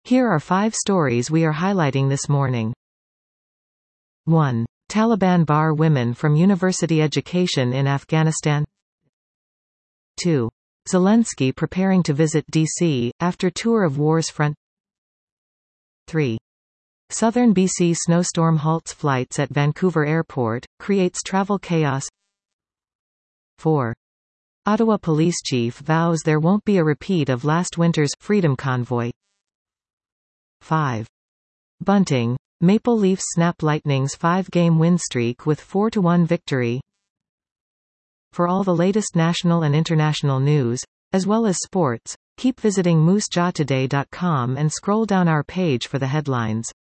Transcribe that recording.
Here are 5 stories we are highlighting this morning. 1. Taliban bar women from university education in Afghanistan. 2. Zelensky preparing to visit D.C., after tour of war's front. 3. Southern BC snowstorm halts flights at Vancouver Airport, creates travel chaos. 4. Ottawa police chief vows there won't be a repeat of last winter's Freedom Convoy. 5. Bunting. Maple Leafs snap Lightning's 5-game win streak with 4-1 victory. For all the latest national and international news, as well as sports, keep visiting moosejawtoday.com and scroll down our page for the headlines.